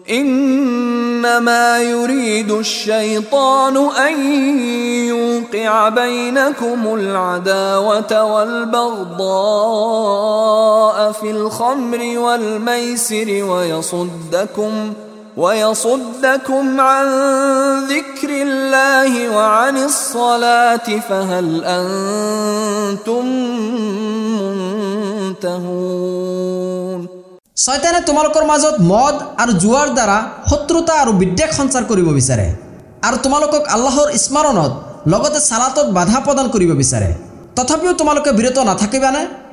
إنما يريد الشيطان أن يوقع بينكم العداوة والبغضاء في الخمر والميسر ويصدكم عن ذكر الله وعن الصلاة فهل أنتم منتهون। শয়তানে তোমালোকৰ মাজত মদ আৰু জুৱাৰ দ্বাৰা শত্ৰুতা আৰু বিদ্বেষ সঞ্চাৰ কৰিব বিচাৰে আৰু তোমালোকক আল্লাহৰ স্মৰণত লগতে সালাতত বাধা প্ৰদান কৰিব বিচাৰে। তথাপিও তোমালোকে বিৰত নাথাকিবানে?